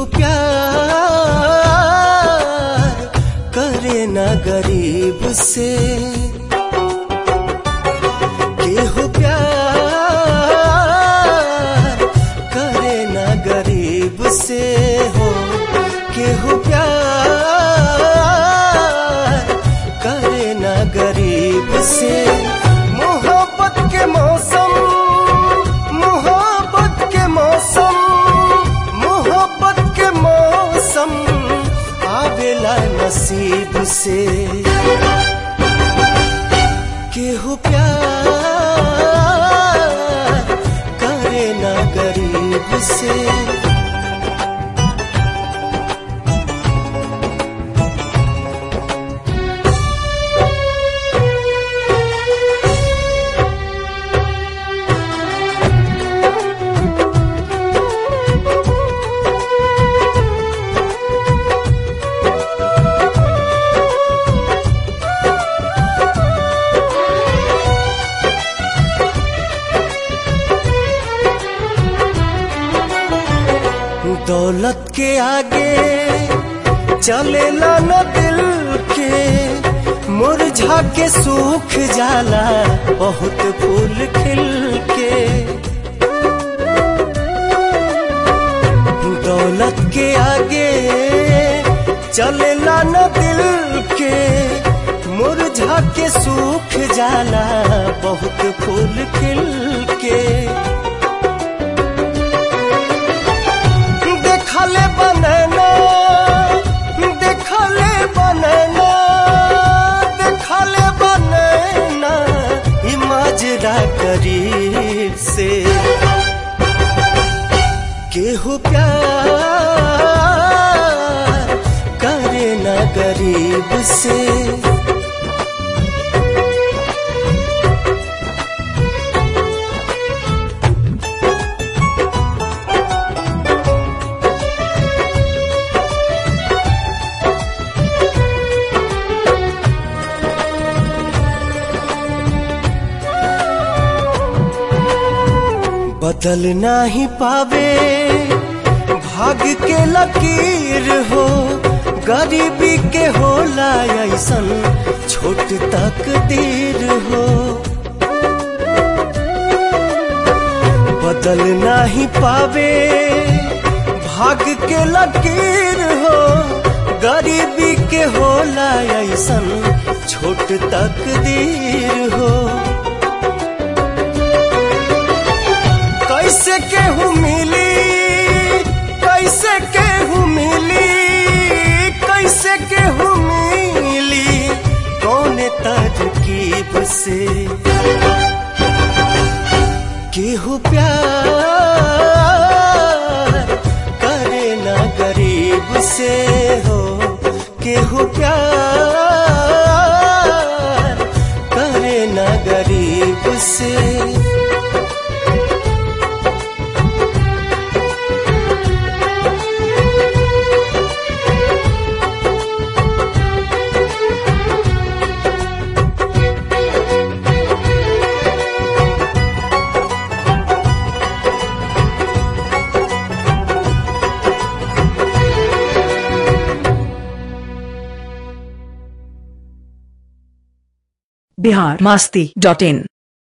प्यार करे ना गरीब से, केहू प्यार करे ना गरीब से हो, केहू प्यार करे ना गरीब से। मोहब्बत के मौसम, मोहब्बत के मौसम, मोहब्बत के मौसम आवेला नसीब से। केहू प्यार करे ना गरीब से। दौलत के आगे चलेला न दिल के, मुरझा के सूख जाला बहुत फूल खिल के। दौलत के आगे चलेला न दिल के, मुरझा के सूख जाला बहुत फूल खिल के। देखले बनना, देखले बनना, देखले बनना ई माजरा करीब से। केहू प्यार करे ना गरीब से। बदल नाही पावे भाग्य के लकीर हो, गरीबी के होला ऐसन छोट तकदीर हो। बदल नाही पावे भाग्य के लकीर हो, गरीबी के होला ऐसन छोट तकदीर हो। कैसे केहू मिली, कैसे केहू मिली, कैसे केहू मिली कौन तरकीब से। केहू प्यार करे ना गरीब से हो, केहू प्यार करे ना गरीब से। biharmasti.in